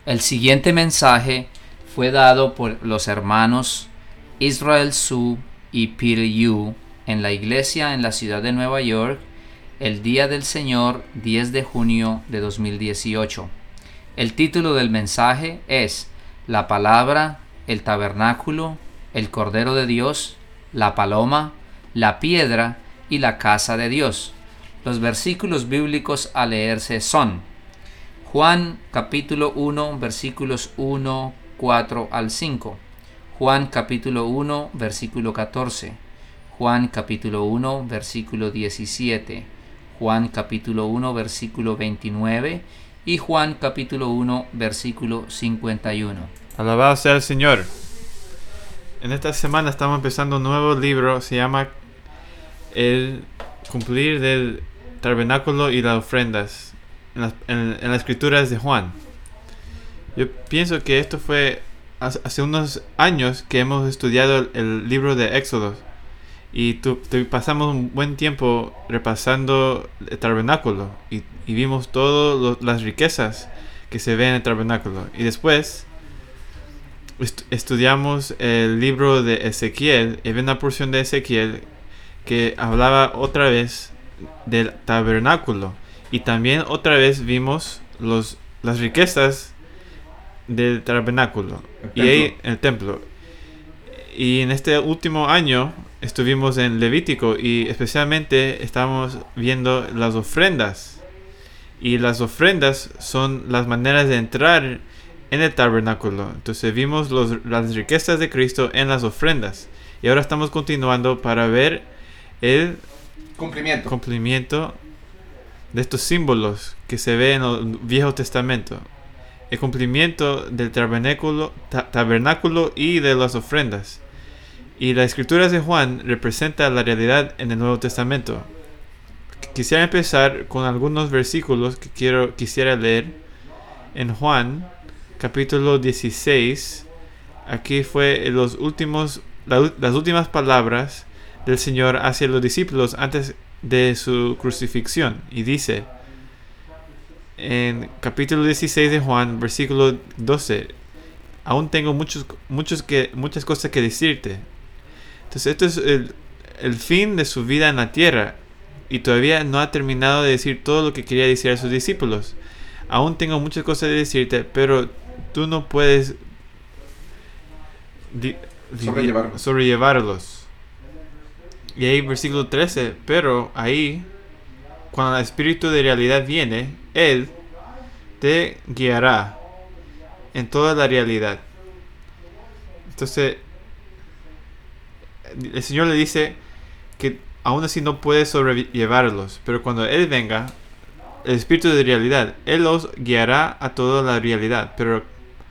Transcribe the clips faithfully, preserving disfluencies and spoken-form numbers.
El siguiente mensaje fue dado por los hermanos Israel Su y Peter Yu en la iglesia en la ciudad de Nueva York el día del Señor diez de junio de dos mil dieciocho. El título del mensaje es La palabra, el tabernáculo, el Cordero de Dios, la paloma, la piedra y la casa de Dios. Los versículos bíblicos a leerse son Juan capítulo uno versículos uno, cuatro al cinco, Juan capítulo uno versículo catorce, Juan capítulo uno versículo diecisiete, Juan capítulo uno versículo veintinueve y Juan capítulo uno versículo cincuenta y uno. Alabado sea el Señor. En esta semana estamos empezando un nuevo libro, se llama El cumplir del tabernáculo y las ofrendas en las, en, en las escrituras de Juan. Yo pienso que esto fue hace unos años que hemos estudiado el, el libro de Éxodo y tu, tu, pasamos un buen tiempo repasando el tabernáculo y, y vimos todas las riquezas que se ven en el tabernáculo. Y después est- estudiamos el libro de Ezequiel y había una porción de Ezequiel que hablaba otra vez del tabernáculo y también otra vez vimos los, las riquezas del tabernáculo y ahí, el templo. Y en este último año estuvimos en Levítico y especialmente estamos viendo las ofrendas. Y las ofrendas son las maneras de entrar en el tabernáculo. Entonces vimos los, las riquezas de Cristo en las ofrendas. Y ahora estamos continuando para ver el cumplimiento, cumplimiento de estos símbolos que se ven en el Viejo Testamento. El cumplimiento del tabernáculo, ta- tabernáculo y de las ofrendas. Y las escrituras de Juan representan la realidad en el Nuevo Testamento. Quisiera empezar con algunos versículos que quiero, quisiera leer en Juan, capítulo dieciséis. Aquí fue los últimos, la, las últimas palabras del Señor hacia los discípulos antes de su crucifixión. Y dice en capítulo dieciséis de Juan, versículo doce: aún tengo muchos, muchos que, muchas cosas que decirte. Entonces esto es el, el fin de su vida en la tierra y todavía no ha terminado de decir todo lo que quería decir a sus discípulos. Aún tengo muchas cosas que decirte, pero tú no puedes di, sobrellevarlos. sobrellevarlos. Y ahí versículo trece: pero ahí, cuando el Espíritu de realidad viene, Él te guiará en toda la realidad. Entonces el Señor le dice que aún así no puede sobrellevarlos, pero cuando Él venga, el Espíritu de realidad, Él los guiará a toda la realidad, pero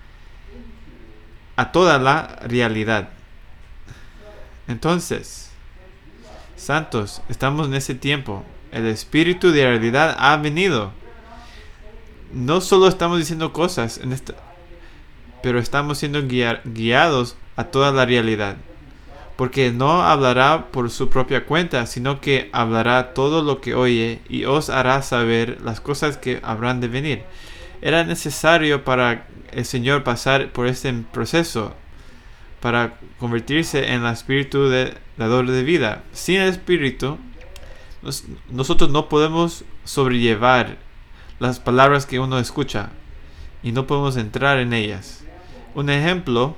a toda la realidad. Entonces, santos, estamos en ese tiempo. El Espíritu de realidad ha venido. No solo estamos diciendo cosas, en esta, pero estamos siendo guiar, guiados a toda la realidad. Porque no hablará por su propia cuenta, sino que hablará todo lo que oye y os hará saber las cosas que habrán de venir. Era necesario para el Señor pasar por este proceso para convertirse en el Espíritu de dador de vida. Sin el Espíritu, nos, nosotros no podemos sobrellevar las palabras que uno escucha y no podemos entrar en ellas. Un ejemplo,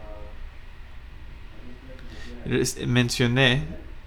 mencioné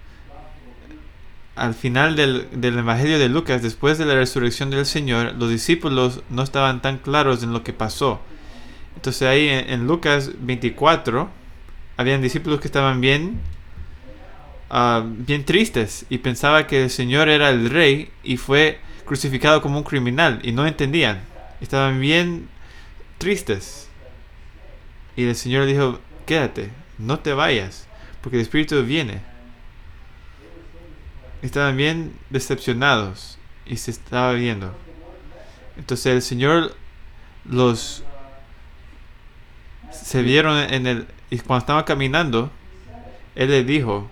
al final del, del Evangelio de Lucas, después de la resurrección del Señor, los discípulos no estaban tan claros en lo que pasó. Entonces ahí en, en Lucas veinticuatro habían discípulos que estaban bien uh, bien tristes y pensaban que el Señor era el rey y fue crucificado como un criminal y no entendían, estaban bien tristes y el Señor dijo: quédate, no te vayas, porque el Espíritu viene. Estaban bien decepcionados y se estaba viendo. Entonces el Señor los se vieron en el, y cuando estaban caminando, Él les dijo: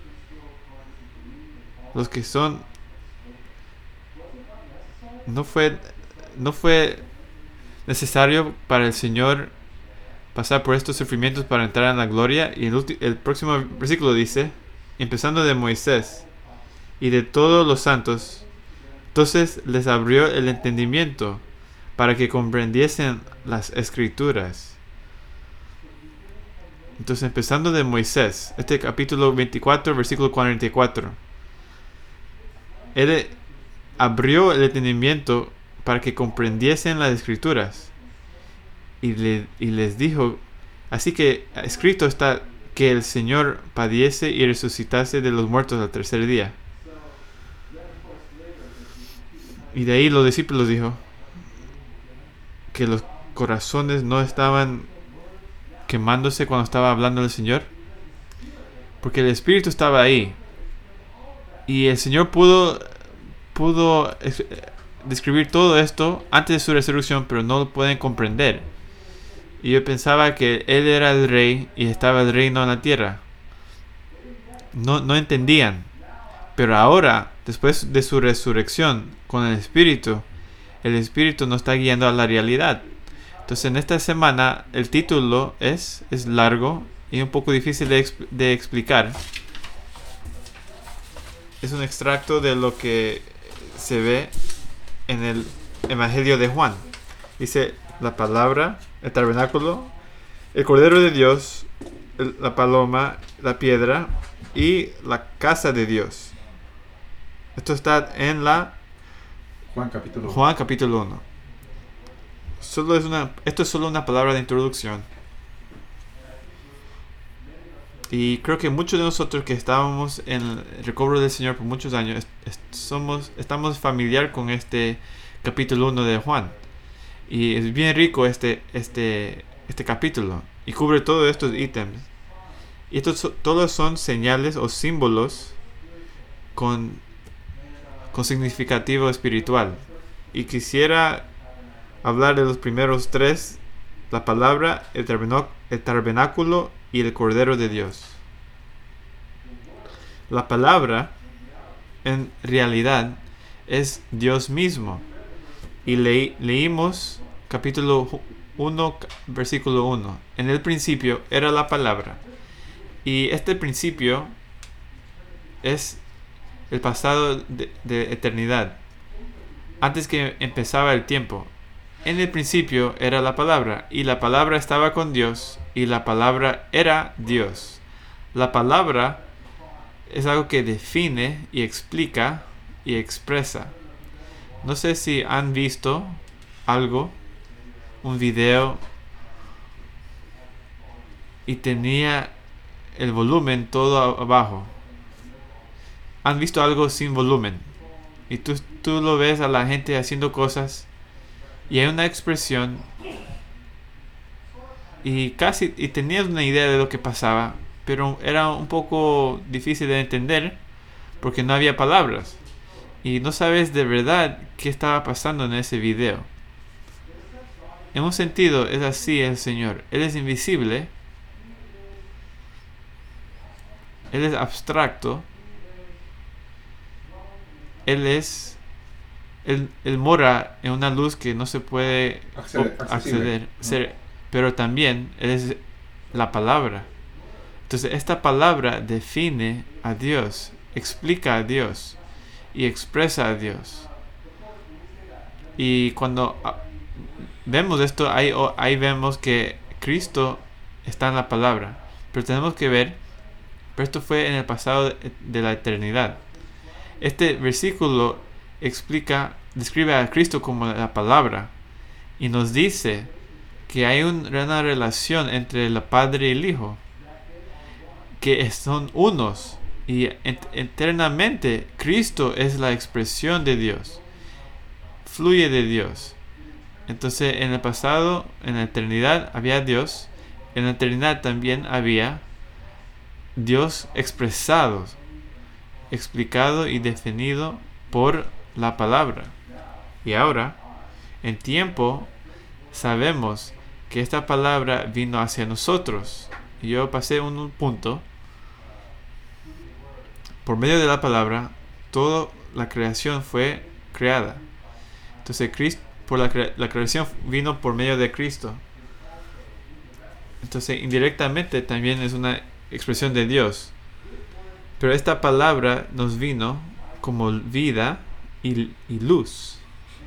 los que son, no fue no fue necesario para el Señor pasar por estos sufrimientos para entrar en la gloria. Y el, ulti- el próximo versículo dice, empezando de Moisés y de todos los santos, entonces les abrió el entendimiento para que comprendiesen las escrituras. Entonces, empezando de Moisés, este capítulo veinticuatro, versículo cuarenta y cuatro. Él abrió el entendimiento para que comprendiesen las escrituras. Y, le, y les dijo, así que escrito está que el Señor padeciese y resucitase de los muertos al tercer día. Y de ahí los discípulos dijo que los corazones no estaban quemándose cuando estaba hablando el Señor, porque el Espíritu estaba ahí y el Señor pudo pudo ex- describir todo esto antes de su resurrección, pero no lo pueden comprender. Y yo pensaba que Él era el rey y estaba el reino en la tierra. No, no entendían. Pero ahora, después de su resurrección con el Espíritu, el Espíritu nos está guiando a la realidad. Entonces, en esta semana, el título es, es largo y un poco difícil de, exp- de explicar. Es un extracto de lo que se ve en el Evangelio de Juan. Dice, la palabra, el tabernáculo, el Cordero de Dios, el- la paloma, la piedra y la casa de Dios. Esto está en la Juan capítulo Juan capítulo uno. Solo es una, esto es solo una palabra de introducción. Y creo que muchos de nosotros que estábamos en el recobro del Señor por muchos años est- est- somos, estamos familiar con este capítulo uno de Juan. Y es bien rico este, este, este capítulo. Y cubre todos estos ítems. Y estos so- todos son señales o símbolos con, con significativo espiritual. Y quisiera hablar de los primeros tres: la palabra, el, taberno- el tabernáculo y el Cordero de Dios. La palabra, en realidad, es Dios mismo. Y leí, leímos capítulo uno, versículo uno. En el principio era la palabra. Y este principio es el pasado de, de eternidad, antes que empezaba el tiempo. En el principio era la palabra, y la palabra estaba con Dios, y la palabra era Dios. La palabra es algo que define y explica y expresa. No sé si han visto algo, un video, y tenía el volumen todo abajo. ¿Han visto algo sin volumen? Y tú, tú lo ves a la gente haciendo cosas y hay una expresión y casi y tenías una idea de lo que pasaba, pero era un poco difícil de entender porque no había palabras y no sabes de verdad qué estaba pasando en ese video. En un sentido es así el Señor. Él es invisible, Él es abstracto, Él es Él, él mora en una luz que no se puede Acceder- op- accesible. acceder, ser- pero también Él es la palabra. Entonces esta palabra define a Dios, explica a Dios y expresa a Dios. Y cuando ah, vemos esto, ahí, oh, ahí vemos que Cristo está en la palabra. Pero tenemos que ver, pero esto fue en el pasado de, de la eternidad. Este versículo explica, describe a Cristo como la palabra y nos dice que hay un, una relación entre el Padre y el Hijo, que son unos y et- eternamente Cristo es la expresión de Dios, fluye de Dios. Entonces en el pasado, en la eternidad había Dios, en la eternidad también había Dios expresado, explicado y definido por la palabra. Y ahora, en tiempo, sabemos que esta palabra vino hacia nosotros. Y yo pasé un, un punto. Por medio de la palabra, toda la creación fue creada. Entonces Cristo, por la, cre- la creación vino por medio de Cristo. Entonces, indirectamente también es una expresión de Dios. Pero esta palabra nos vino como vida y, y luz.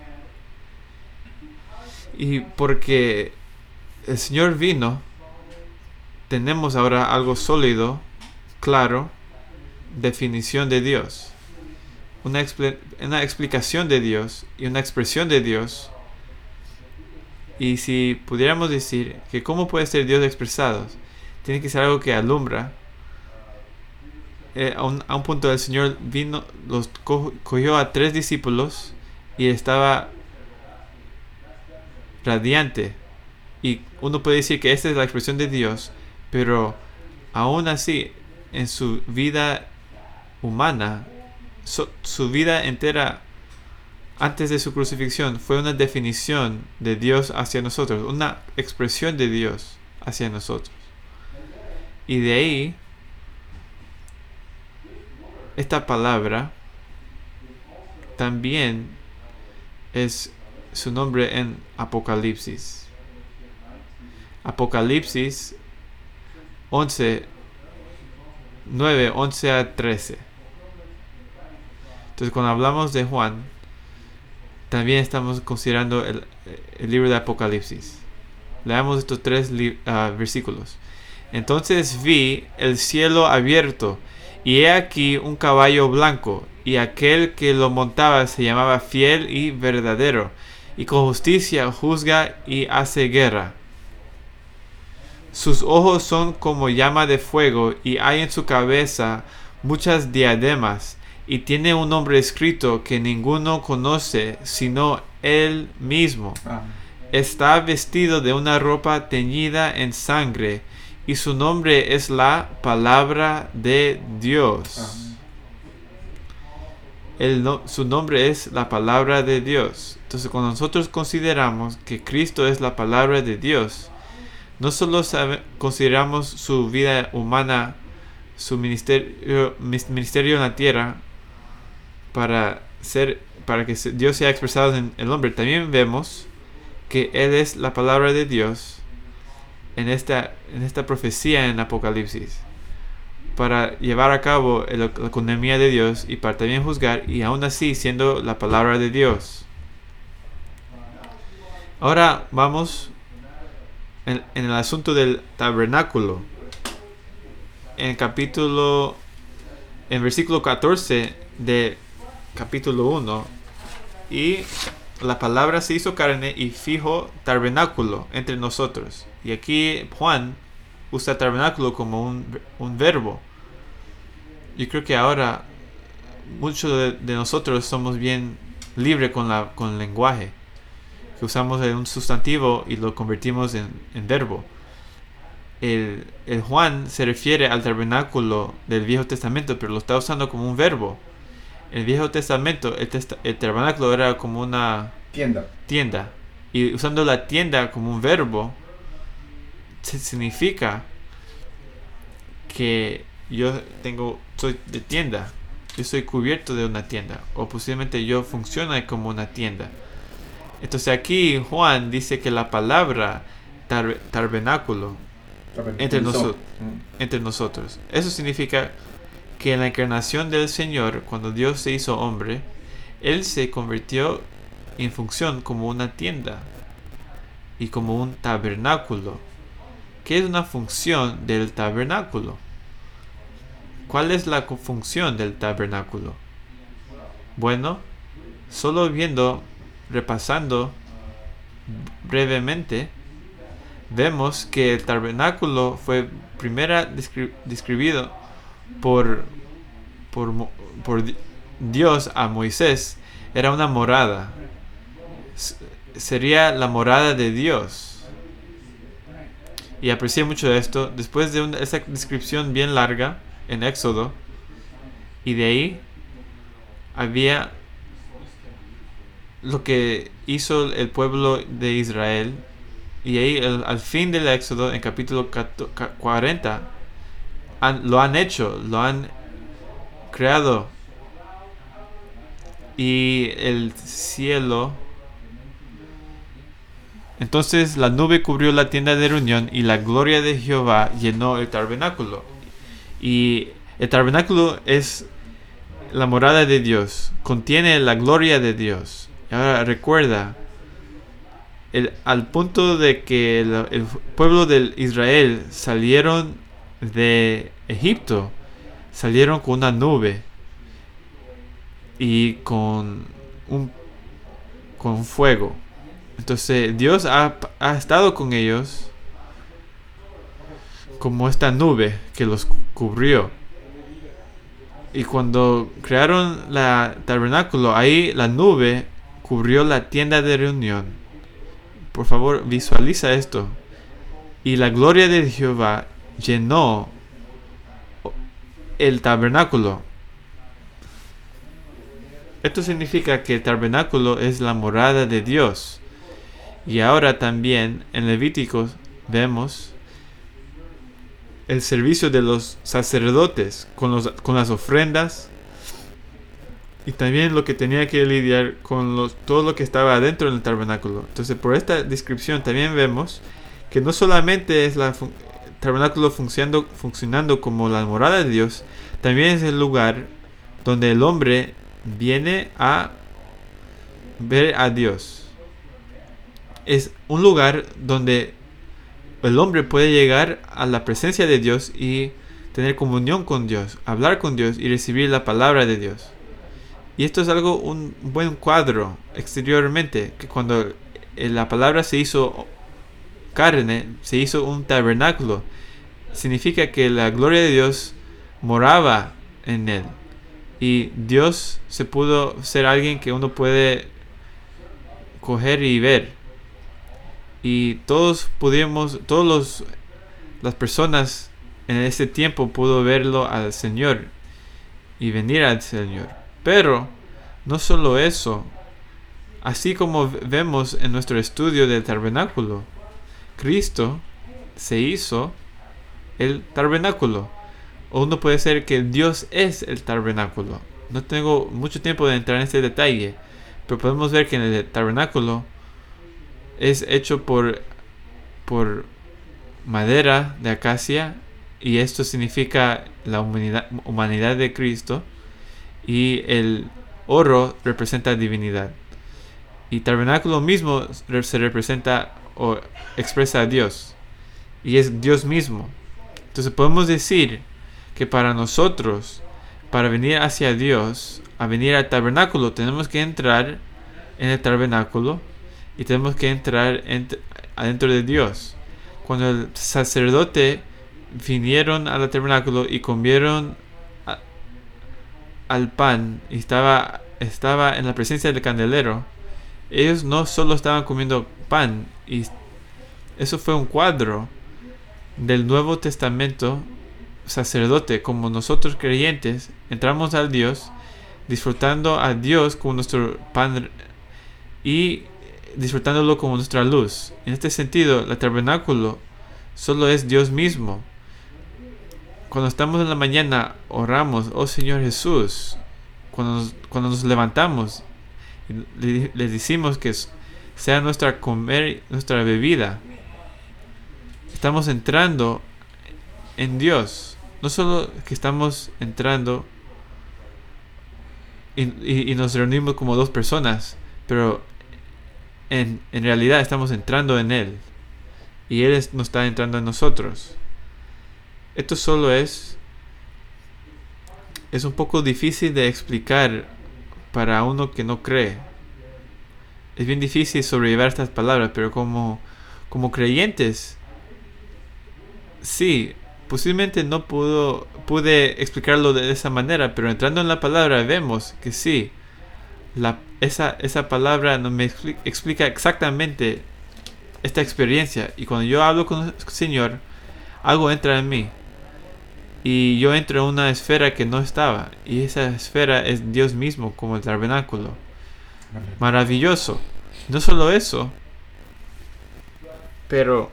Y porque el Señor vino, tenemos ahora algo sólido, claro, definición de Dios. Una, expl- una explicación de Dios y una expresión de Dios. Y si pudiéramos decir que cómo puede ser Dios expresado, tiene que ser algo que alumbra. Eh, a, un, a un punto el Señor vino, los co- cogió a tres discípulos y estaba radiante. Y uno puede decir que esta es la expresión de Dios, pero aún así, en su vida humana, so, su vida entera antes de su crucifixión fue una definición de Dios hacia nosotros, una expresión de Dios hacia nosotros. Y de ahí, esta palabra también es su nombre en Apocalipsis. Apocalipsis once, nueve, once a trece. Entonces, cuando hablamos de Juan, también estamos considerando el, el libro de Apocalipsis. Leamos estos tres li- uh, versículos. Entonces vi el cielo abierto, y he aquí un caballo blanco, y aquel que lo montaba se llamaba Fiel y Verdadero, y con justicia juzga y hace guerra. Sus ojos son como llama de fuego, y hay en su cabeza muchas diademas, y tiene un nombre escrito que ninguno conoce sino él mismo. Ah. Está vestido de una ropa teñida en sangre, y su nombre es la Palabra de Dios. Ah. El no, su nombre es la Palabra de Dios. Entonces, cuando nosotros consideramos que Cristo es la Palabra de Dios, no solo sabe, consideramos su vida humana, su ministerio, ministerio en la tierra, para ser, para que Dios sea expresado en el hombre, también vemos que Él es la palabra de Dios en esta, en esta profecía en Apocalipsis, para llevar a cabo el, la economía de Dios y para también juzgar, y aún así siendo la palabra de Dios. Ahora vamos en, en el asunto del tabernáculo. En el capítulo, en versículo catorce de capítulo uno, y la palabra se hizo carne y fijó tabernáculo entre nosotros. Y aquí Juan usa tabernáculo como un, un verbo. Yo creo que ahora muchos de, de nosotros somos bien libres con, la, con el lenguaje, que usamos un sustantivo y lo convertimos en, en verbo. El, el Juan se refiere al tabernáculo del Viejo Testamento, pero lo está usando como un verbo. En el Viejo Testamento el, testa, el tabernáculo era como una tienda. tienda, y usando la tienda como un verbo significa que yo tengo soy de tienda, yo soy cubierto de una tienda, o posiblemente yo funciono como una tienda. Entonces aquí Juan dice que la palabra tar, tabernáculo entre, noso- mm. entre nosotros, eso significa que en la encarnación del Señor, cuando Dios se hizo hombre, Él se convirtió en función como una tienda y como un tabernáculo. ¿Qué es una función del tabernáculo? ¿Cuál es la función del tabernáculo? Bueno, solo viendo, repasando brevemente, vemos que el tabernáculo fue primero descri- describido por, por, por Dios a Moisés. Era una morada. S- sería la morada de Dios. Y aprecié mucho esto. Después de una, esa descripción bien larga en Éxodo, y de ahí había lo que hizo el pueblo de Israel. Y ahí el, al fin del Éxodo, en capítulo cuarenta, han, lo han hecho, lo han creado. Y el cielo Entonces la nube cubrió la tienda de reunión y la gloria de Jehová llenó el tabernáculo. Y el tabernáculo es la morada de Dios, contiene la gloria de Dios. Y ahora recuerda, el, al punto de que el, el pueblo de Israel salieron de Egipto, salieron con una nube y con un con fuego. Entonces Dios ha, ha estado con ellos como esta nube que los cubrió. Y cuando crearon la tabernáculo, ahí la nube cubrió la tienda de reunión. Por favor, visualiza esto. Y la gloria de Jehová llenó el tabernáculo. Esto significa que el tabernáculo es la morada de Dios. Y ahora también en Levíticos vemos el servicio de los sacerdotes con, los, con las ofrendas, y también lo que tenía que lidiar con los, todo lo que estaba adentro del tabernáculo. Entonces, por esta descripción también vemos que no solamente es la fun- el tabernáculo funcionando, funcionando como la morada de Dios, también es el lugar donde el hombre viene a ver a Dios. Es un lugar donde el hombre puede llegar a la presencia de Dios y tener comunión con Dios, hablar con Dios y recibir la palabra de Dios. Y esto es algo, un buen cuadro exteriormente, que cuando la palabra se hizo carne, se hizo un tabernáculo, significa que la gloria de Dios moraba en él. Y Dios se pudo ser alguien que uno puede coger y ver. Y todos pudimos, todos los las personas en ese tiempo pudo verlo al Señor y venir al Señor. Pero no solo eso, así como vemos en nuestro estudio del tabernáculo, Cristo se hizo el tabernáculo. O uno puede ser que Dios es el tabernáculo. No tengo mucho tiempo de entrar en este detalle, pero podemos ver que en el tabernáculo es hecho por, por madera de acacia, y esto significa la humanidad, humanidad de Cristo, y el oro representa divinidad. Y tabernáculo mismo se representa o expresa a Dios, y es Dios mismo. Entonces podemos decir que para nosotros, para venir hacia Dios, a venir al tabernáculo, tenemos que entrar en el tabernáculo y tenemos que entrar ent- adentro de Dios. Cuando el sacerdote vinieron al tabernáculo y comieron a, al pan y estaba, estaba en la presencia del candelero, ellos no solo estaban comiendo pan, y eso fue un cuadro del Nuevo Testamento sacerdote. Como nosotros creyentes entramos a Dios disfrutando a Dios como nuestro pan y disfrutándolo como nuestra luz. En este sentido, el tabernáculo solo es Dios mismo. Cuando estamos en la mañana, oramos, oh Señor Jesús. Cuando nos, cuando nos levantamos, le, le decimos que sea nuestra comer, nuestra bebida. Estamos entrando en Dios. No solo que estamos entrando y, y, y nos reunimos como dos personas, pero en, en realidad estamos entrando en Él, y Él es, nos está entrando en nosotros. Esto solo es es un poco difícil de explicar para uno que no cree. Es bien difícil sobrellevar estas palabras, pero como, como creyentes, sí, posiblemente no pudo, pude explicarlo de esa manera, pero entrando en la palabra vemos que sí, la, esa, esa palabra no me explica, explica exactamente esta experiencia. Y cuando yo hablo con el Señor, algo entra en mí, y yo entro en una esfera que no estaba, y esa esfera es Dios mismo, como el tabernáculo. Maravilloso. No solo eso, pero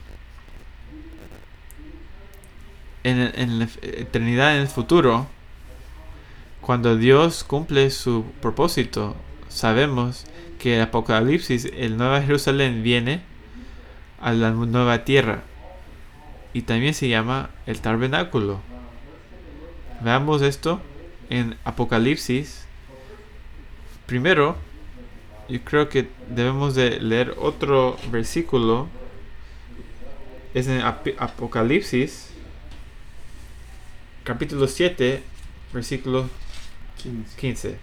en, en la eternidad, en el futuro, cuando Dios cumple su propósito, sabemos que el Apocalipsis, el Nueva Jerusalén, viene a la nueva tierra. Y también se llama el tabernáculo. Veamos esto en Apocalipsis. Primero, yo creo que debemos de leer otro versículo. Es en Ap- Apocalipsis, capítulo siete, versículo quince.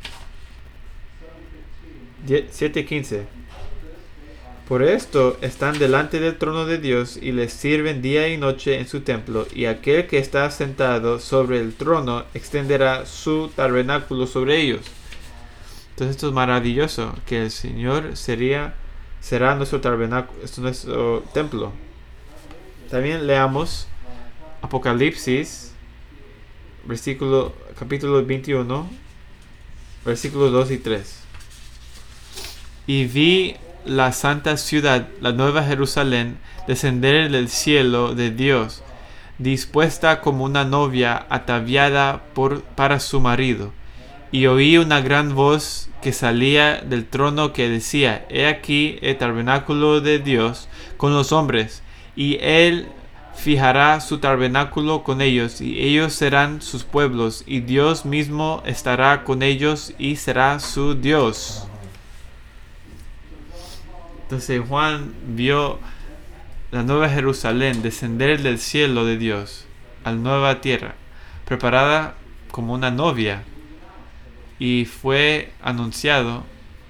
siete quince. Por esto están delante del trono de Dios y les sirven día y noche en su templo, y aquel que está sentado sobre el trono extenderá su tabernáculo sobre ellos. Entonces esto es maravilloso, que el Señor sería, será nuestro tabernáculo, nuestro templo. También leamos Apocalipsis, versículo, capítulo veintiuno, versículos dos y tres. Y vi la santa ciudad, la nueva Jerusalén, descender del cielo de Dios, dispuesta como una novia ataviada por, para su marido. Y oí una gran voz que salía del trono que decía: He aquí el tabernáculo de Dios con los hombres, y él fijará su tabernáculo con ellos, y ellos serán sus pueblos, y Dios mismo estará con ellos y será su Dios. Entonces Juan vio la nueva Jerusalén descender del cielo de Dios a la nueva tierra, preparada como una novia, y fue anunciado.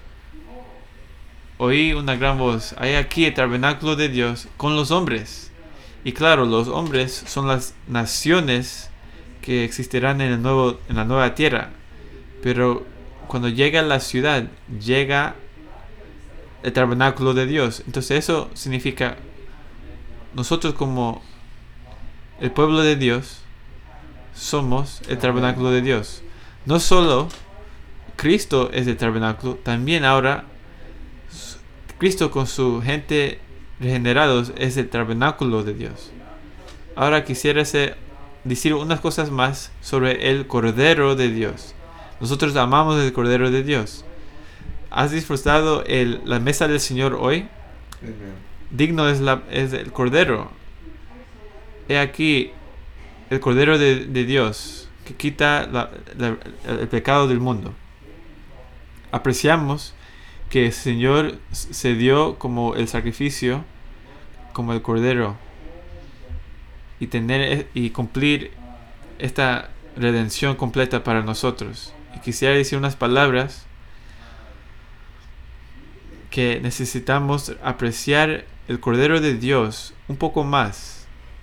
Oí una gran voz: hay aquí el tabernáculo de Dios con los hombres. Y claro, los hombres son las naciones que existirán en, el nuevo, en la nueva tierra. Pero cuando llega a la ciudad, llega el tabernáculo de Dios. Entonces eso significa nosotros como el pueblo de Dios somos el tabernáculo de Dios. No solo Cristo es el tabernáculo, también ahora Cristo con su gente regenerados es el tabernáculo de Dios. Ahora quisiera decir unas cosas más sobre el Cordero de Dios. Nosotros amamos el Cordero de Dios. ¿Has disfrutado el, la mesa del Señor hoy? Amen. Digno es, la, es el Cordero. He aquí el Cordero de, de Dios que quita la, la, el pecado del mundo. Apreciamos que el Señor se dio como el sacrificio, como el Cordero, y tener y cumplir esta redención completa para nosotros. Y quisiera decir unas palabras que necesitamos apreciar el Cordero de Dios un poco más.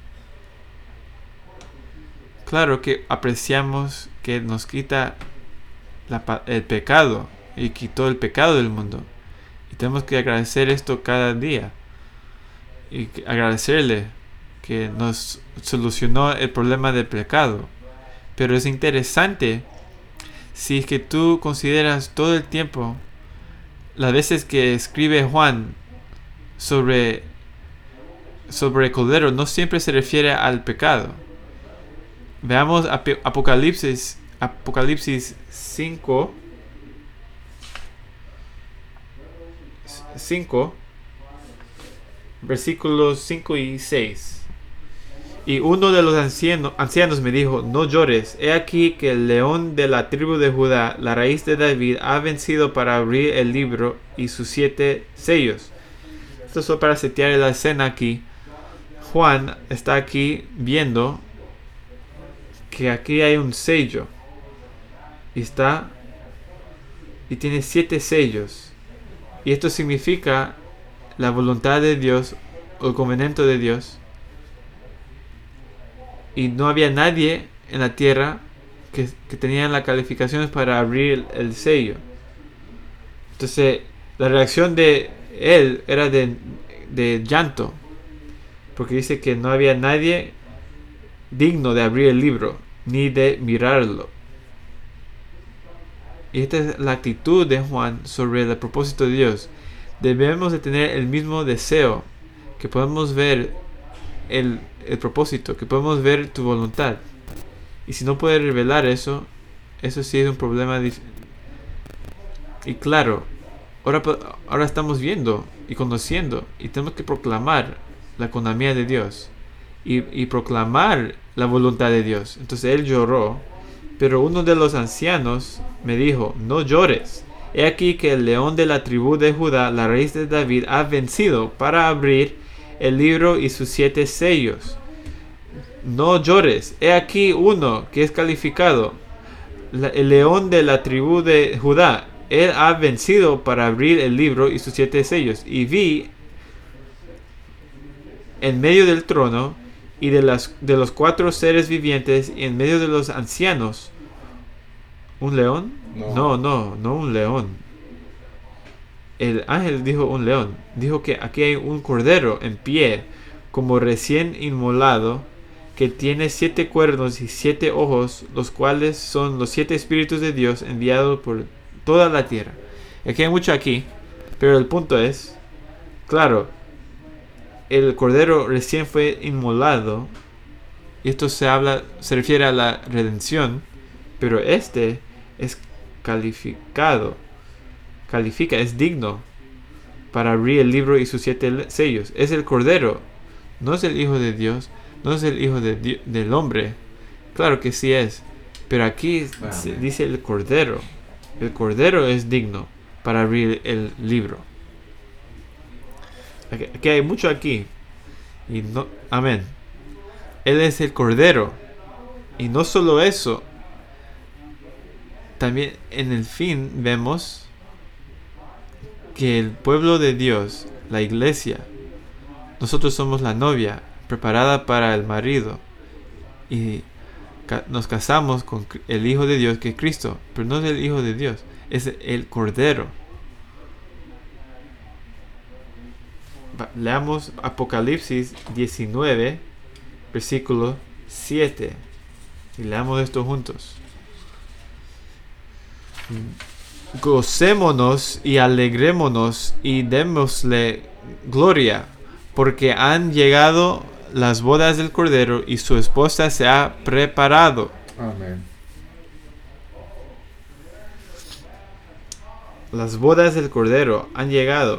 Claro que apreciamos que nos quita la, el pecado y quitó el pecado del mundo, y tenemos que agradecer esto cada día y agradecerle que nos solucionó el problema del pecado. Pero es interesante si es que tú consideras todo el tiempo las veces que escribe Juan sobre sobre el Cordero, no siempre se refiere al pecado. Veamos Ap- Apocalipsis Apocalipsis cinco versículos cinco y seis. Y uno de los ancianos, ancianos me dijo: no llores, he aquí que el león de la tribu de Judá, la raíz de David, ha vencido para abrir el libro y sus siete sellos. Esto es para setear la escena aquí. Juan está aquí viendo que aquí hay un sello, y está y tiene siete sellos, y esto significa la voluntad de Dios o el convenimiento de Dios. Y no había nadie en la tierra que, que tenía las calificaciones para abrir el, el sello. Entonces la reacción de él era de, de llanto, porque dice que no había nadie digno de abrir el libro ni de mirarlo. Y esta es la actitud de Juan sobre el propósito de Dios. Debemos de tener el mismo deseo, que podemos ver el, el propósito, que podemos ver tu voluntad. Y si no puedes revelar eso, eso sí es un problema. Y claro, ahora, ahora estamos viendo y conociendo, y tenemos que proclamar la economía de Dios y, y proclamar la voluntad de Dios. Entonces él lloró, pero uno de los ancianos me dijo, no llores. He aquí que el león de la tribu de Judá, la raíz de David, ha vencido para abrir el libro y sus siete sellos. No llores. He aquí uno que es calificado, la, el león de la tribu de Judá. Él ha vencido para abrir el libro y sus siete sellos. Y vi en medio del trono y de, las, de los cuatro seres vivientes y en medio de los ancianos. ¿Un león? No. no, no, no un león. El ángel dijo un león. Dijo que aquí hay un cordero en pie, como recién inmolado, que tiene siete cuernos y siete ojos, los cuales son los siete espíritus de Dios enviados por toda la tierra. Aquí hay mucho aquí, pero el punto es, claro, el cordero recién fue inmolado, y esto se habla, se refiere a la redención, pero este es calificado, califica, es digno para abrir el libro y sus siete sellos. Es el cordero, no es el hijo de Dios, no es el hijo de Dios, del hombre. Claro que sí es, pero aquí se dice el cordero. El cordero es digno para abrir el libro. Aquí, aquí hay mucho aquí. Y no, amén. Él es el cordero. Y no solo eso. También en el fin vemos que el pueblo de Dios, la iglesia, nosotros somos la novia preparada para el marido. Y nos casamos con el Hijo de Dios, que es Cristo, pero no es el Hijo de Dios, es el Cordero. Leamos Apocalipsis diecinueve, versículo siete, y leamos esto juntos. Gocémonos y alegrémonos y démosle gloria, porque han llegado las bodas del Cordero y su esposa se ha preparado. Amén. Las bodas del Cordero han llegado.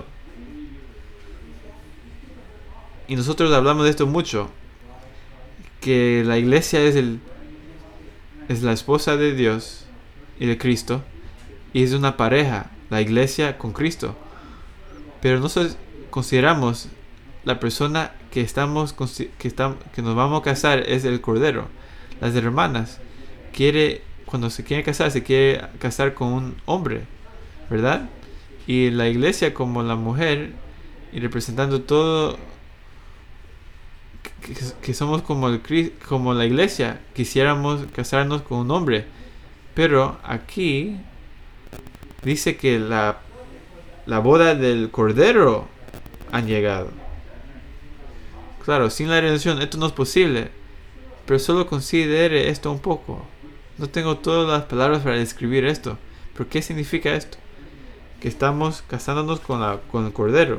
Y nosotros hablamos de esto mucho. Que la iglesia es el es la esposa de Dios y de Cristo. Y es una pareja, la iglesia con Cristo. Pero nosotros consideramos la persona que estamos que estamos que nos vamos a casar es el Cordero. Las hermanas quiere cuando se quiere casar se quiere casar con un hombre, ¿verdad? Y la iglesia como la mujer y representando todo que, que somos como el como la iglesia quisiéramos casarnos con un hombre, pero aquí dice que la la boda del Cordero han llegado. Claro, sin la redención esto no es posible, pero solo considere esto un poco. No tengo todas las palabras para describir esto, pero ¿qué significa esto? Que estamos casándonos con, la, con el Cordero.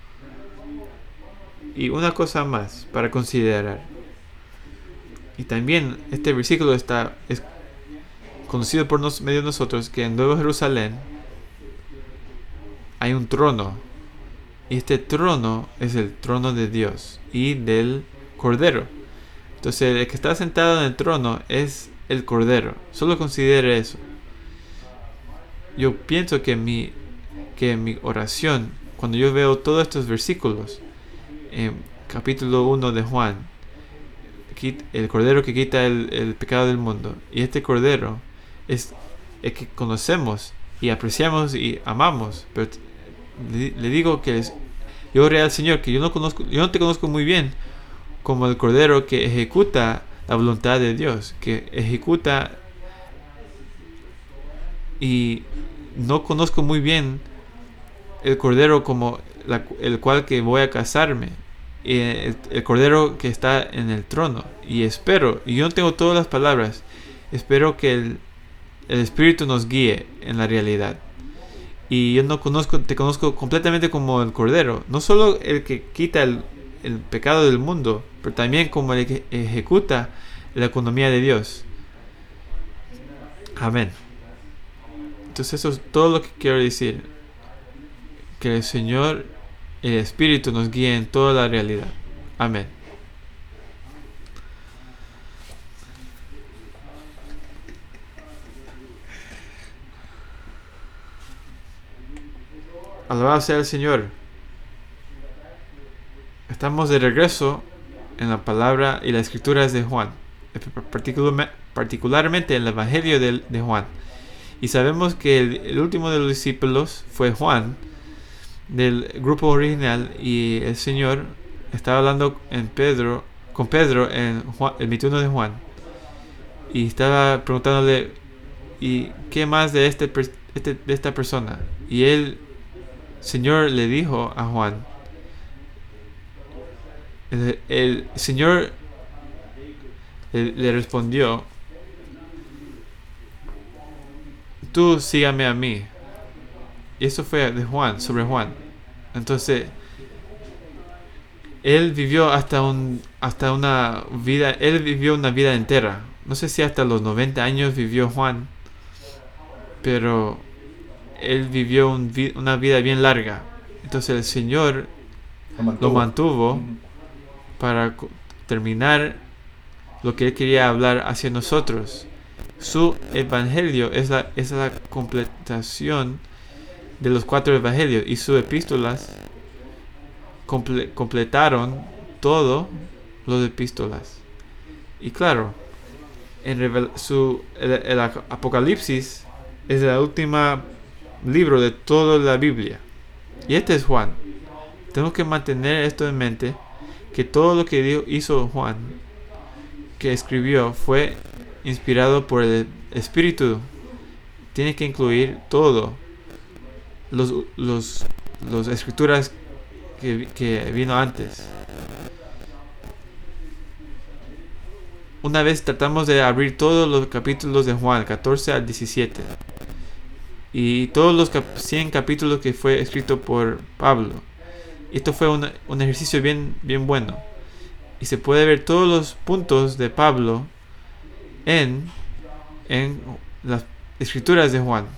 Y una cosa más para considerar. Y también este versículo está es conocido por nos, medio de nosotros, que en Nueva Jerusalén hay un trono. Y este trono es el trono de Dios y del Cordero. Entonces el que está sentado en el trono es el Cordero. Solo considere eso. Yo pienso que mi, que mi oración, cuando yo veo todos estos versículos, en capítulo uno de Juan, el Cordero que quita el, el pecado del mundo, y este Cordero es el que conocemos y apreciamos y amamos, pero le, le digo que es, yo oré al Señor que yo no conozco, yo no te conozco muy bien como el Cordero que ejecuta la voluntad de Dios, que ejecuta, y no conozco muy bien el Cordero como la, el cual que voy a casarme, el, el Cordero que está en el trono. Y espero, y yo no tengo todas las palabras, espero que el, el Espíritu nos guíe en la realidad. Y yo no conozco, te conozco completamente como el Cordero, no solo el que quita el, el pecado del mundo, pero también como el que ejecuta la economía de Dios. Amén. Entonces eso es todo lo que quiero decir. Que el Señor, el Espíritu nos guíe en toda la realidad. Amén. Alabado sea el Señor. Estamos de regreso en la palabra y las escrituras de Juan, particularmente en el Evangelio de, de Juan. Y sabemos que el, el último de los discípulos fue Juan, del grupo original, y el Señor estaba hablando en Pedro, con Pedro en Juan, el veintiuno de Juan, y estaba preguntándole, ¿y qué más de, este, este, de esta persona? Y él, Señor, le dijo a Juan, el, el Señor le, le respondió, tú sígame a mí. Y eso fue de Juan, sobre Juan. Entonces, él vivió hasta un hasta una vida, él vivió una vida entera. No sé si hasta los noventa años vivió Juan, pero él vivió un, una vida bien larga. Entonces el Señor lo mantuvo, lo mantuvo uh-huh. para terminar lo que él quería hablar hacia nosotros. Su evangelio es la, es la completación de los cuatro evangelios, y sus epístolas comple- completaron todo los epístolas. Y claro, en revel- su, el, el Apocalipsis es el último libro de toda la Biblia. Y este es Juan. Tenemos que mantener esto en mente, que todo lo que dio, hizo Juan, que escribió, fue inspirado por el Espíritu. Tiene que incluir todo. Los, los, los escrituras que, que vino antes. Una vez tratamos de abrir todos los capítulos de Juan, catorce al diecisiete. Y todos los cap- cien capítulos que fue escrito por Pablo. Esto fue un, un ejercicio bien, bien bueno. Y se puede ver todos los puntos de Pablo en, en las escrituras de Juan.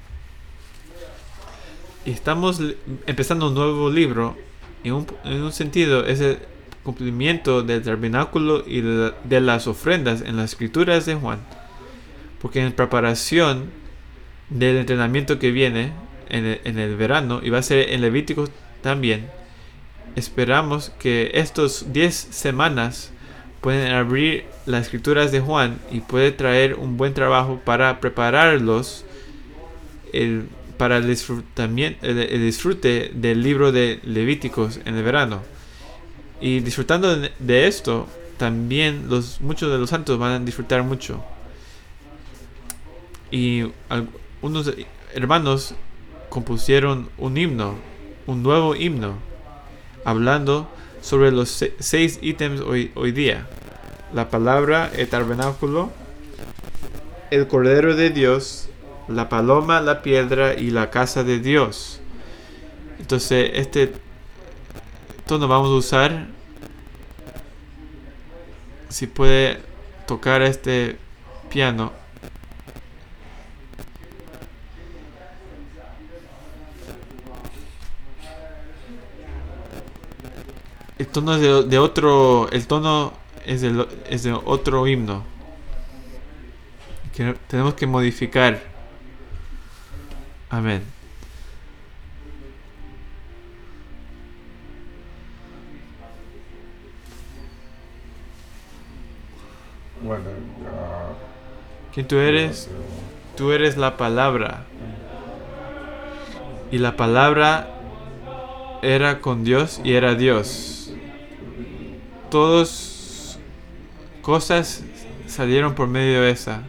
Y estamos empezando un nuevo libro. Y un, en un sentido es el cumplimiento del tabernáculo y de, de las ofrendas en las escrituras de Juan. Porque en preparación del entrenamiento que viene en el, en el verano, y va a ser en Levítico también, esperamos que estos diez semanas pueden abrir las escrituras de Juan y puede traer un buen trabajo para prepararlos el, para el, disfrutamiento, el, el disfrute del libro de Levíticos en el verano. Y disfrutando de, de esto, también los muchos de los santos van a disfrutar mucho. Y algunos hermanos compusieron un himno, un nuevo himno, hablando sobre los se- seis ítems hoy, hoy día: la palabra, el tabernáculo, el cordero de Dios, la paloma, la piedra y la casa de Dios. Entonces este tono vamos a usar. Si puede tocar este piano. El tono es de, de otro, el tono es de, es de otro himno que tenemos que modificar. Amén. Bueno, uh, ¿Quién tú eres? Tú eres la palabra. Y la palabra era con Dios y era Dios. Todas cosas salieron por medio de esa.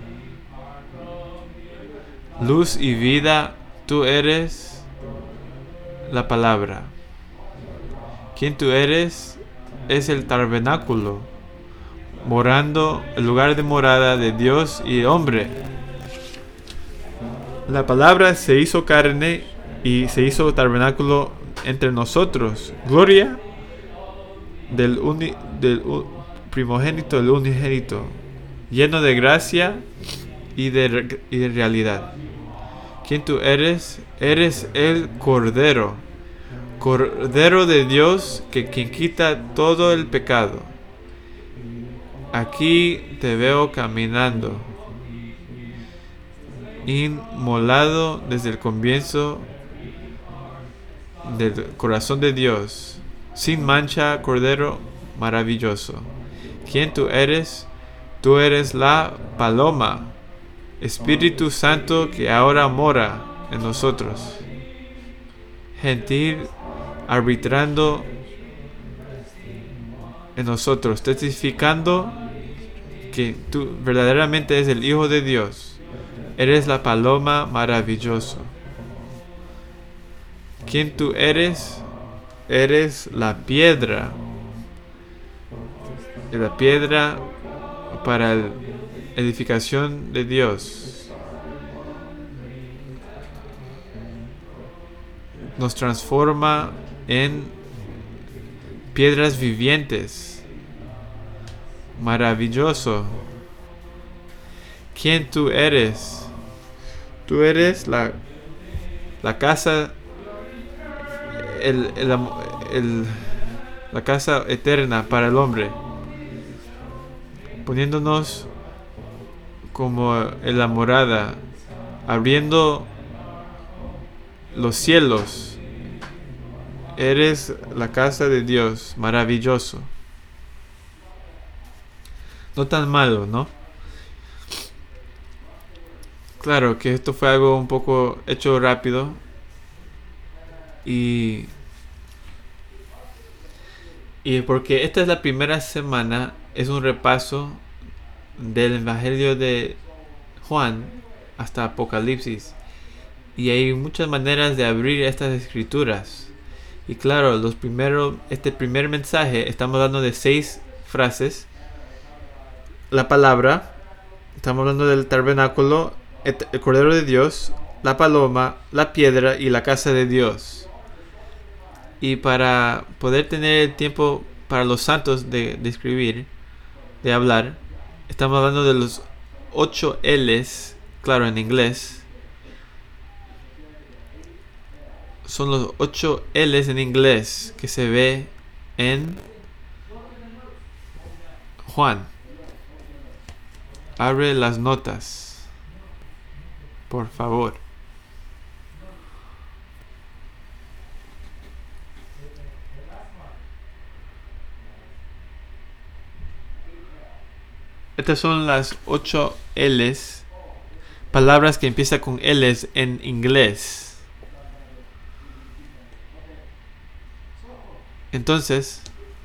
Luz y vida, tú eres la palabra. ¿Quién tú eres? Es el tabernáculo, morando, el lugar de morada de Dios y hombre. La palabra se hizo carne y se hizo tabernáculo entre nosotros. Gloria del, uni, del u, primogénito, del unigénito, lleno de gracia y de, y de realidad. ¿Quién tú eres? Eres el Cordero, Cordero de Dios, que quien quita todo el pecado. Aquí te veo caminando, inmolado desde el comienzo del corazón de Dios, sin mancha, Cordero maravilloso. ¿Quién tú eres? Tú eres la paloma, Espíritu Santo que ahora mora en nosotros. Gentil, arbitrando en nosotros, testificando que tú verdaderamente eres el Hijo de Dios. Eres la paloma maravilloso. ¿Quién tú eres? Eres la piedra. La piedra para la edificación de Dios. Nos transforma en piedras vivientes. Maravilloso. ¿Quién tú eres? Tú eres la, la casa, el, el, el, la casa eterna para el hombre, poniéndonos como en la morada, abriendo los cielos. Eres la casa de Dios, maravilloso. No tan malo, ¿no? Claro que esto fue algo un poco hecho rápido. Y, y porque esta es la primera semana, es un repaso del Evangelio de Juan hasta Apocalipsis. Y hay muchas maneras de abrir estas escrituras. Y claro, los primeros, este primer mensaje, estamos hablando de seis frases. La palabra, estamos hablando del tabernáculo, el, el Cordero de Dios, la paloma, la piedra y la casa de Dios. Y para poder tener el tiempo para los santos de, de escribir, de hablar, estamos hablando de los ocho L's, claro, en inglés. Son los ocho L's en inglés que se ve en Juan. Abre las notas, por favor. Estas son las ocho L's, palabras que empiezan con L's en inglés. Entonces,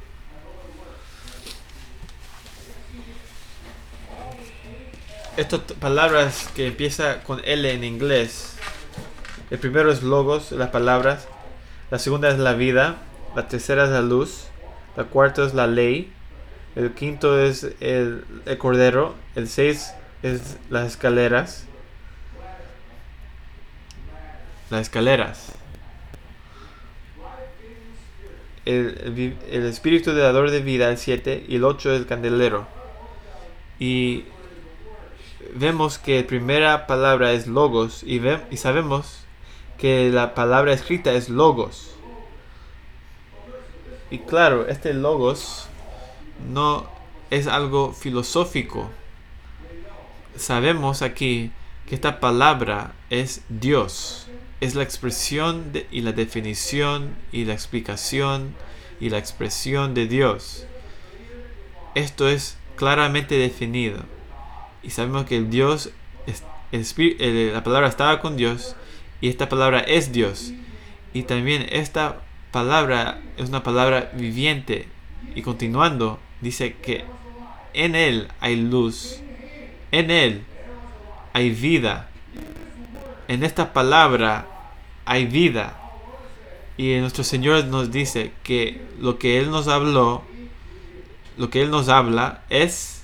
estas palabras que empiezan con L en inglés, el primero es logos, las palabras, la segunda es la vida, la tercera es la luz, la cuarta es la ley, el quinto es el, el cordero, el seis es las escaleras, las escaleras, el, el, el espíritu de dador de vida, el siete, y el ocho es el candelero. Y vemos que la primera palabra es logos, y, ve, y sabemos que la palabra escrita es logos. Y claro, este logos no es algo filosófico. Sabemos aquí que esta palabra es Dios. Es la expresión de, y la definición y la explicación y la expresión de Dios. Esto es claramente definido. Y sabemos que el Dios, es, el espíritu, el, la palabra estaba con Dios y esta palabra es Dios. Y también esta palabra es una palabra viviente. Y continuando, dice que en Él hay luz, en Él hay vida, en esta palabra hay vida. Y nuestro Señor nos dice que lo que Él nos habló, lo que Él nos habla es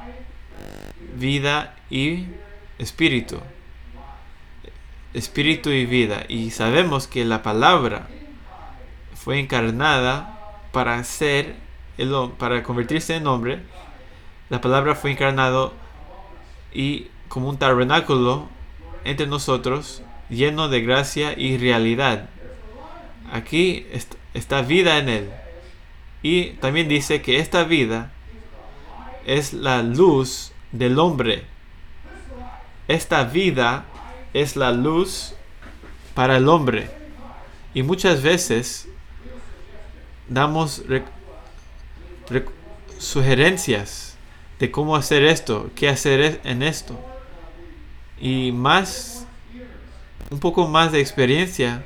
vida y espíritu. Espíritu y vida. Y sabemos que la palabra fue encarnada para ser, el, para convertirse en hombre. La palabra fue encarnado y como un tabernáculo entre nosotros, lleno de gracia y realidad. aquí est- está vida en él. Y también dice que esta vida es la luz del hombre. Esta vida es la luz para el hombre. Y muchas veces damos rec- rec- sugerencias de cómo hacer esto, qué hacer en esto. Y más, un poco más de experiencia,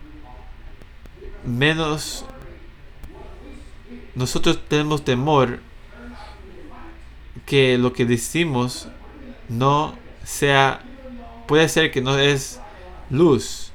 menos nosotros tenemos temor que lo que decimos no sea, puede ser que no es luz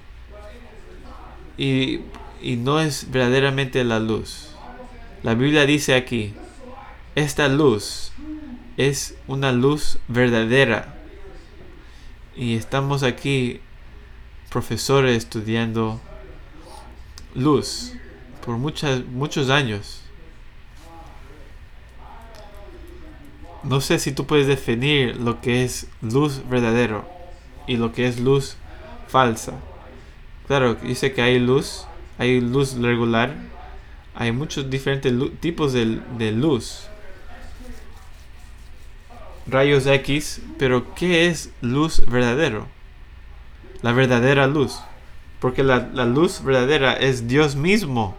y, y no es verdaderamente la luz. La Biblia dice aquí, esta luz es una luz verdadera. Y estamos aquí, profesores, estudiando luz por muchas, muchos años. No sé si tú puedes definir lo que es luz verdadero y lo que es luz falsa. Claro, dice que hay luz, hay luz regular, hay muchos diferentes lu- tipos de, de luz. Rayos X, pero ¿qué es luz verdadero? La verdadera luz. Porque la, la luz verdadera es Dios mismo.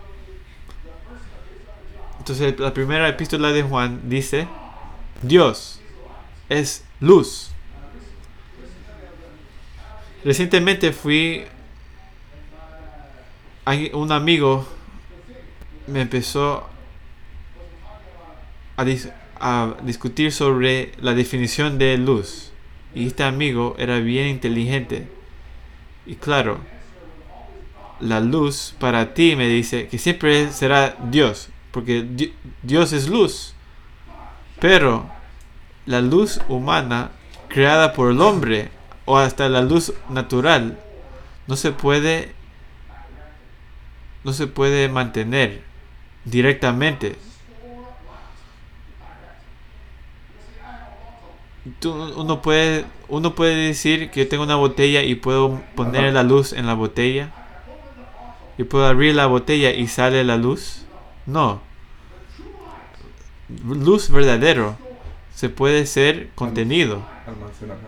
Entonces la primera epístola de Juan dice, Dios es luz. Recientemente fui, hay un amigo me empezó a, dis, a discutir sobre la definición de luz. Y este amigo era bien inteligente. Y claro, la luz para ti me dice que siempre será Dios, porque di- Dios es luz. Pero la luz humana creada por el hombre o hasta la luz natural no se puede no se puede mantener directamente. Tú, uno puede uno puede decir que yo tengo una botella y puedo poner la luz en la botella y puedo abrir la botella y sale la luz. No, luz verdadero se puede ser contenido. Almacenar.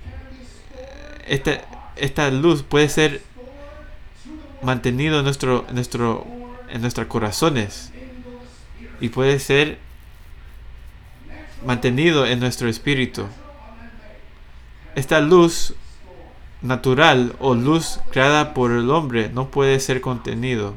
Esta, esta luz puede ser mantenido en nuestro, en nuestro, en nuestros corazones y puede ser mantenido en nuestro espíritu. Esta luz natural o luz creada por el hombre no puede ser contenido.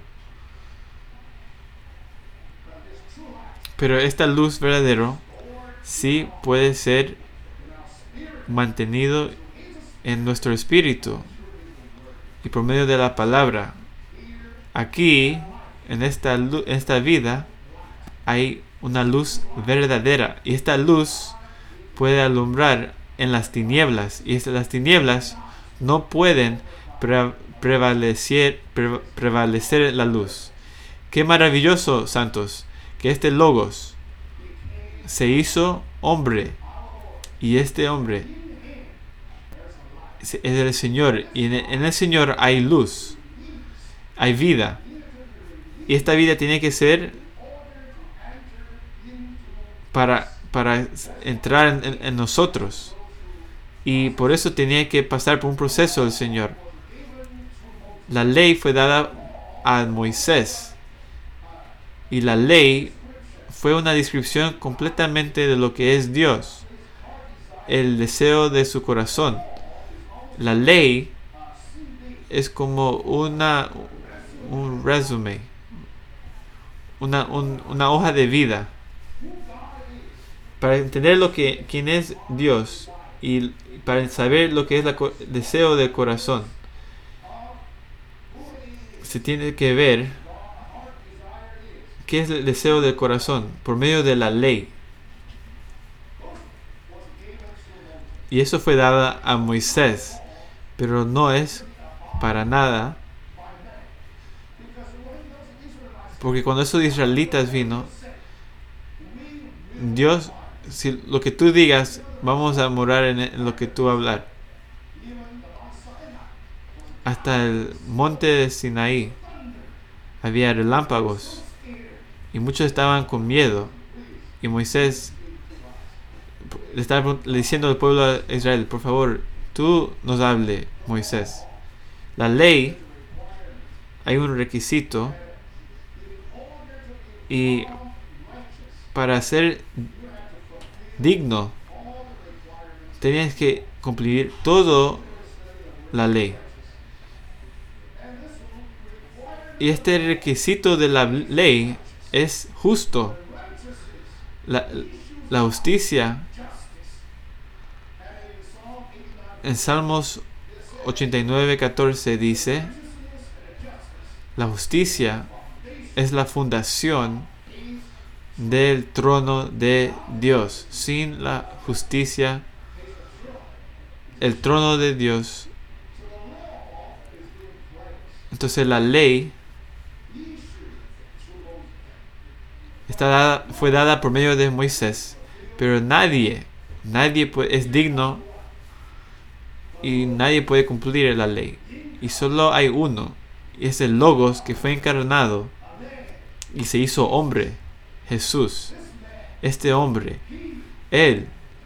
Pero esta luz verdadero sí puede ser mantenido en nuestro espíritu y por medio de la palabra. Aquí, en esta, en esta vida, hay una luz verdadera y esta luz puede alumbrar en las tinieblas y estas, las tinieblas no pueden pre- prevalecer, pre- prevalecer la luz. Qué maravilloso, santos, que este Logos se hizo hombre y este hombre es el Señor y en el, en el Señor hay luz, hay vida y esta vida tiene que ser para, para entrar en, en, en nosotros y por eso tenía que pasar por un proceso el Señor. La ley fue dada a Moisés y la ley fue una descripción completamente de lo que es Dios, el deseo de su corazón. La ley es como una un resumen, una, un, una hoja de vida para entender lo que quién es Dios y para saber lo que es el deseo del corazón. Se tiene que ver qué es el deseo del corazón por medio de la ley. Y eso fue dada a Moisés, pero no es para nada, porque cuando esos israelitas vino, Dios, si lo que tú digas, vamos a morar en, en lo que tú hablar. Hasta el monte de Sinaí, había relámpagos y muchos estaban con miedo. Y Moisés le estaba diciendo al pueblo de Israel: por favor, tú nos hable, Moisés. La ley, hay un requisito, y para ser digno tenías que cumplir toda la ley. Y este requisito de la ley es justo. La, la justicia, en Salmos ochenta y nueve, catorce dice: la justicia es la fundación del trono de Dios. Sin la justicia, el trono de Dios. Entonces la ley está dada, fue dada por medio de Moisés, pero nadie, nadie puede, es digno, y nadie puede cumplir la ley. Y solo hay uno, y es el Logos, que fue encarnado y se hizo hombre, Jesús. Este hombre, Él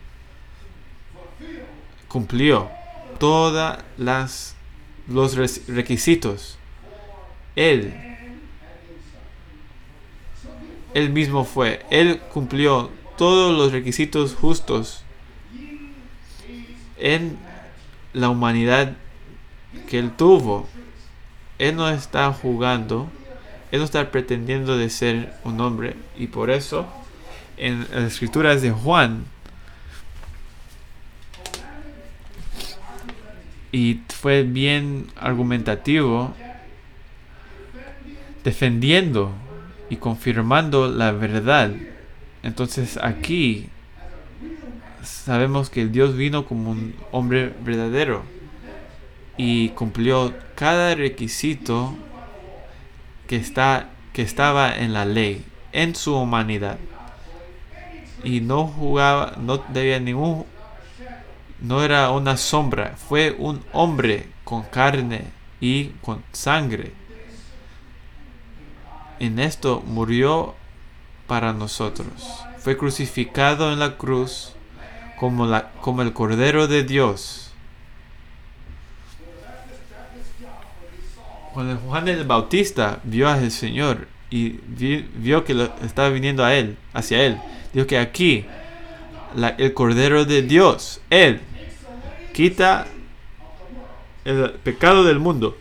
cumplió todas las los requisitos. Él Él mismo fue. Él cumplió todos los requisitos justos en la humanidad que Él tuvo. Él no está jugando. Él no está pretendiendo de ser un hombre. Y por eso, en las escrituras de Juan, y fue bien argumentativo, defendiendo y confirmando la verdad. Entonces aquí sabemos que Dios vino como un hombre verdadero y cumplió cada requisito que está que estaba en la ley, en su humanidad, y no jugaba, no debía ningún, no era una sombra, fue un hombre con carne y con sangre. En esto murió para nosotros. Fue crucificado en la cruz como, la, como el Cordero de Dios. Cuando Juan el Bautista vio al Señor y vi, vio que lo, estaba viniendo a él, hacia él, dijo que aquí la, el Cordero de Dios, Él quita el pecado del mundo.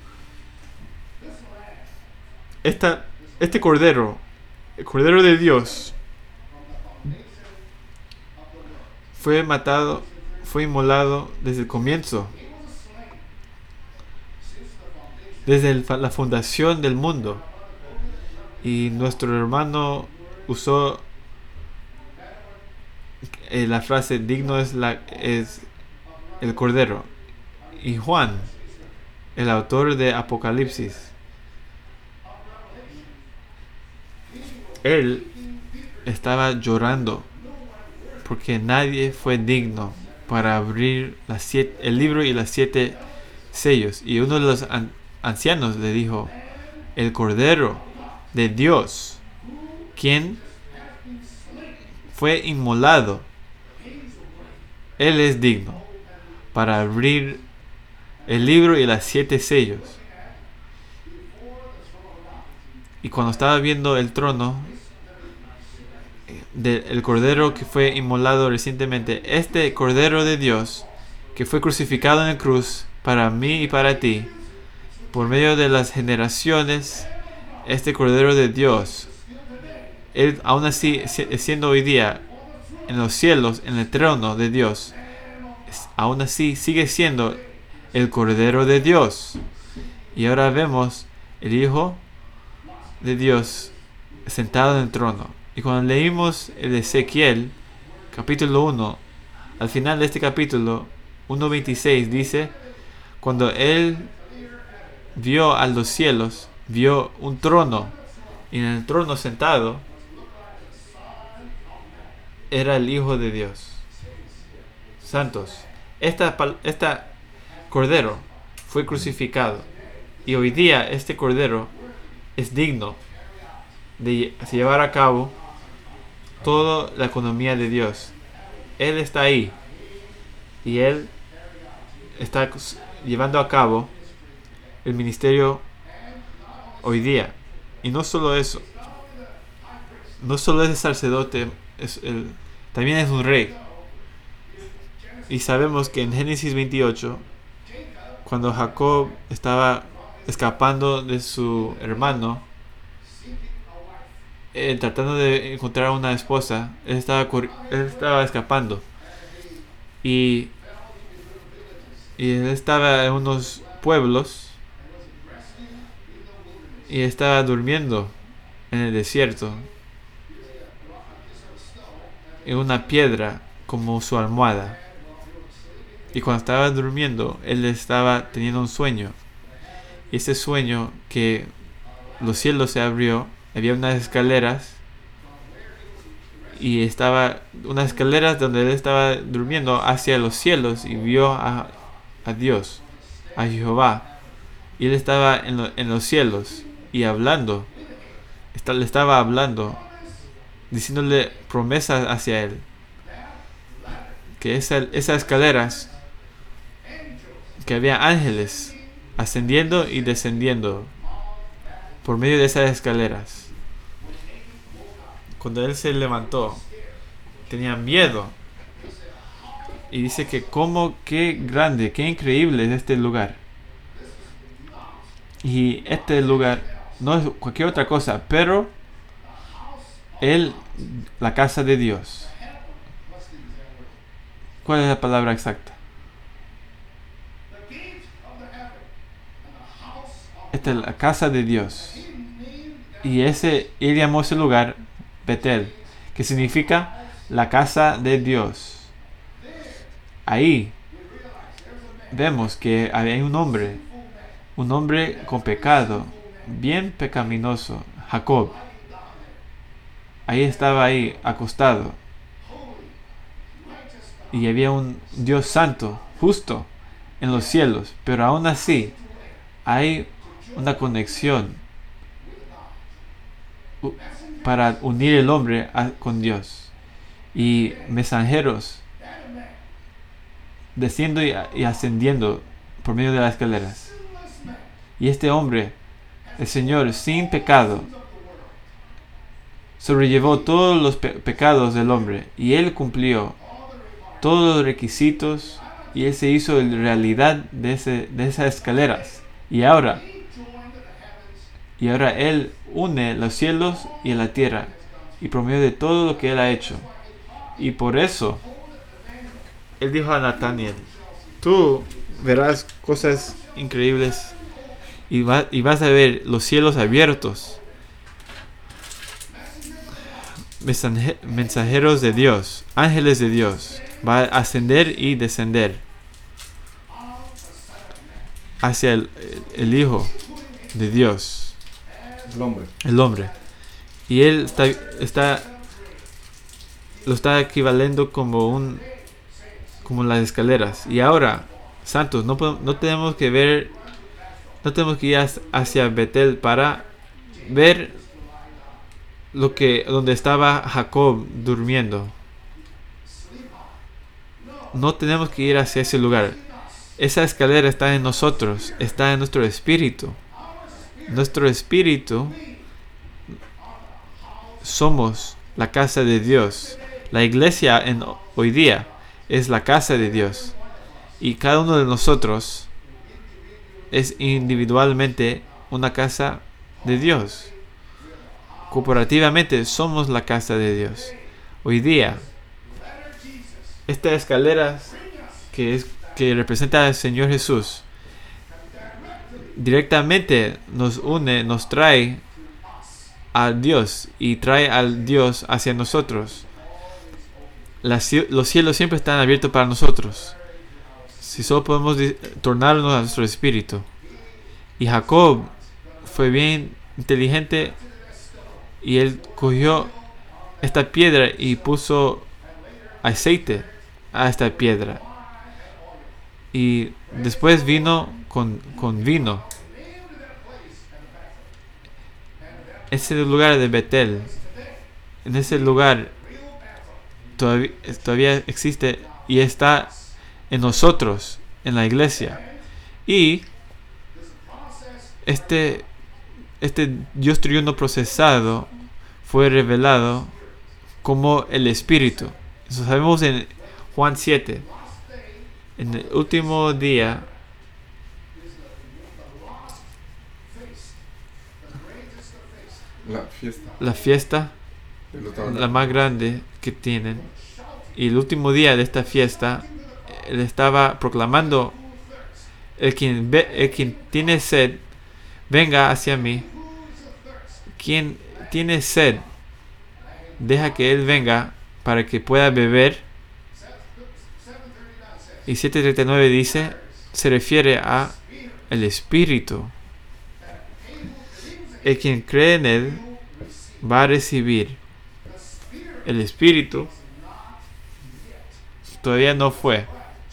Esta Este Cordero, el Cordero de Dios, fue matado, fue inmolado desde el comienzo, desde el, la fundación del mundo. Y nuestro hermano usó eh, la frase: digno es, la, es el Cordero. Y Juan, el autor de Apocalipsis, él estaba llorando porque nadie fue digno para abrir las siete, el libro y las siete sellos. Y uno de los an, ancianos le dijo: el Cordero de Dios, quien fue inmolado, Él es digno para abrir el libro y las siete sellos. Y cuando estaba viendo el trono del Cordero que fue inmolado recientemente, este Cordero de Dios que fue crucificado en la cruz para mí y para ti, por medio de las generaciones, este Cordero de Dios, Él aún así siendo hoy día en los cielos, en el trono de Dios, aún así sigue siendo el Cordero de Dios. Y ahora vemos el Hijo de Dios sentado en el trono. Y cuando leímos el de Ezequiel, capítulo uno, al final de este capítulo, uno veintiséis, dice: cuando Él vio a los cielos, vio un trono, y en el trono sentado era el Hijo de Dios. Santos, esta, esta Cordero fue crucificado, y hoy día este Cordero es digno de llevar a cabo toda la economía de Dios. Él está ahí y Él está llevando a cabo el ministerio hoy día. Y no solo eso, no solo es el sacerdote, es el, también es un rey. Y sabemos que en Génesis veintiocho, cuando Jacob estaba escapando de su hermano, eh, tratando de encontrar una esposa, él estaba, él estaba escapando. Y, y él estaba en unos pueblos y estaba durmiendo en el desierto, en una piedra como su almohada. Y cuando estaba durmiendo, él estaba teniendo un sueño. Y ese sueño, que los cielos se abrió, había unas escaleras, y estaba unas escaleras donde él estaba durmiendo hacia los cielos, y vio a, a Dios, a Jehová. Y él estaba en, lo, en los cielos y hablando, está, le estaba hablando, diciéndole promesas hacia él, que esa, esas escaleras, que había ángeles ascendiendo y descendiendo por medio de esas escaleras. Cuando él se levantó, tenía miedo, y dice que cómo, qué grande, qué increíble es este lugar. Y este lugar no es cualquier otra cosa, pero él, la casa de Dios. ¿Cuál es la palabra exacta? Esta es la casa de Dios. Y ese, él llamó ese lugar Betel, que significa la casa de Dios. Ahí vemos que hay un hombre, un hombre con pecado, bien pecaminoso, Jacob. Ahí estaba ahí, acostado. Y había un Dios santo, justo, en los cielos. Pero aún así, hay una conexión para unir el hombre a, con Dios. Y mensajeros desciendo y, y ascendiendo por medio de las escaleras. Y este hombre, el Señor, sin pecado, sobrellevó todos los pe- pecados del hombre, y Él cumplió todos los requisitos, y Él se hizo en realidad de, ese, de esas escaleras. Y ahora, y ahora Él une los cielos y la tierra, y por medio de todo lo que Él ha hecho. Y por eso, Él dijo a Nataniel: tú verás cosas increíbles, y, va, y vas a ver los cielos abiertos, mensajeros de Dios, ángeles de Dios, va a ascender y descender hacia el, el Hijo de Dios, El hombre. el hombre. Y él está, está lo está equivalendo como un como las escaleras. Y ahora, santos, no podemos, no tenemos que ver, no tenemos que ir hacia Betel para ver lo que donde estaba Jacob durmiendo. No tenemos que ir hacia ese lugar. Esa escalera está en nosotros, está en nuestro espíritu. Nuestro espíritu somos la casa de Dios. La iglesia en hoy día es la casa de Dios. Y cada uno de nosotros es individualmente una casa de Dios. Corporativamente somos la casa de Dios. Hoy día, esta escalera que, es, que representa al Señor Jesús directamente nos une, nos trae a Dios y trae al Dios hacia nosotros. Las, los cielos siempre están abiertos para nosotros, si solo podemos tornarnos a nuestro espíritu. Y Jacob fue bien inteligente, y él cogió esta piedra y puso aceite a esta piedra, y después vino con, con vino, ese lugar de Betel, en ese lugar todavía, todavía existe y está en nosotros, en la iglesia. Y este, este Dios triuno procesado fue revelado como el Espíritu. Eso sabemos en Juan siete. En el último día, La fiesta. la fiesta, de los tabernáculos. la más grande que tienen, y el último día de esta fiesta, él estaba proclamando: el quien, ve, el quien tiene sed, venga hacia mí. Quien tiene sed, deja que él venga para que pueda beber. Y siete treinta y nueve dice, se refiere a el Espíritu. El quien cree en él va a recibir. El Espíritu todavía no fue,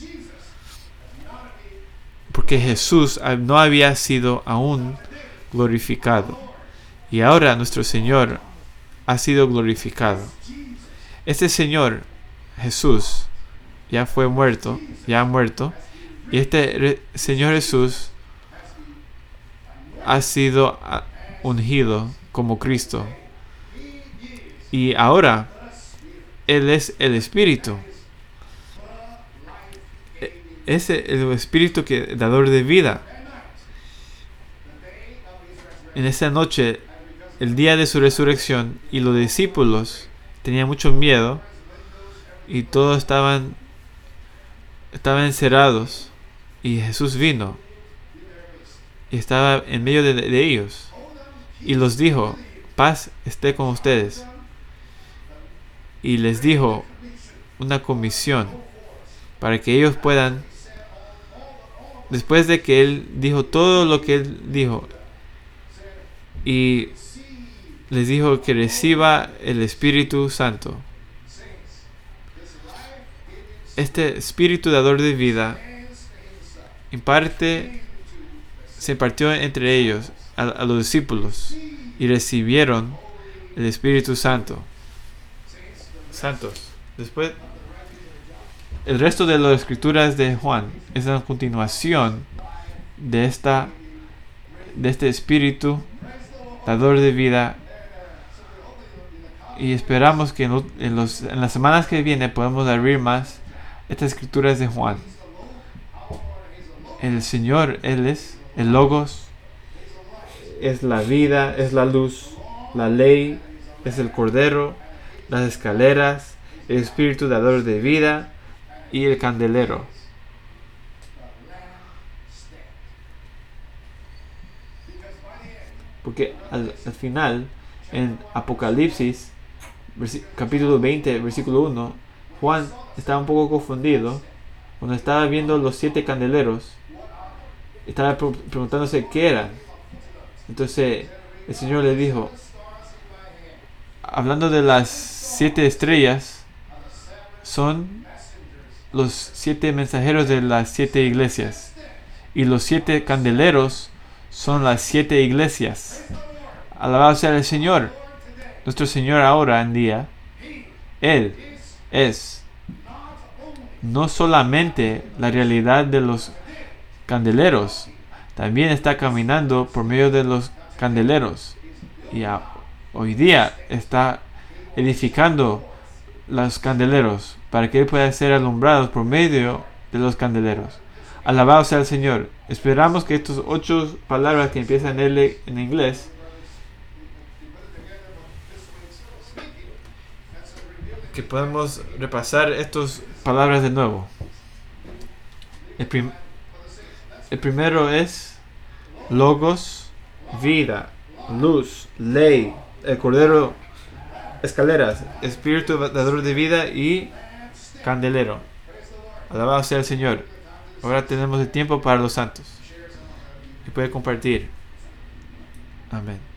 porque Jesús no había sido aún glorificado, y ahora nuestro Señor ha sido glorificado. Este Señor Jesús ya fue muerto, ya ha muerto, y este re- Señor Jesús ha sido ah, ungido como Cristo, y ahora Él es el Espíritu. Es el Espíritu que dador de vida. En esa noche, el día de su resurrección, y los discípulos tenían mucho miedo, y todos estaban estaban encerrados, y Jesús vino y estaba en medio de, de ellos y los dijo: paz esté con ustedes. Y les dijo una comisión para que ellos puedan, después de que él dijo todo lo que él dijo, y les dijo que reciba el Espíritu Santo. Este Espíritu dador de vida en parte se impartió entre ellos, a, a los discípulos, y recibieron el Espíritu Santo. Santos. Después, el resto de las escrituras de Juan es una continuación de esta de este Espíritu dador de vida, y esperamos que en, lo, en, los, en las semanas que vienen podamos abrir más estas escrituras de Juan. El Señor, Él es el Logos, es la vida, es la luz, la ley, es el Cordero, las escaleras, el Espíritu dador de vida y el candelero. Porque al, al final, en Apocalipsis, versi- capítulo veinte, versículo uno, Juan estaba un poco confundido cuando estaba viendo los siete candeleros. Estaba pre- preguntándose qué eran. Entonces el Señor le dijo, hablando de las siete estrellas, son los siete mensajeros de las siete iglesias, y los siete candeleros son las siete iglesias. Alabado sea el Señor. Nuestro Señor ahora en día, Él es no solamente la realidad de los candeleros, también está caminando por medio de los candeleros, y a, hoy día está edificando los candeleros para que Él pueda ser alumbrado por medio de los candeleros. Alabado sea el Señor. Esperamos que estas ocho palabras que empiezan en L en inglés que podemos repasar estas palabras de nuevo. El, prim- el primero es Logos, vida, luz, ley, el Cordero, escaleras, Espíritu dador de vida y candelero. Alabado sea el Señor. Ahora tenemos el tiempo para los santos y puede compartir. Amén.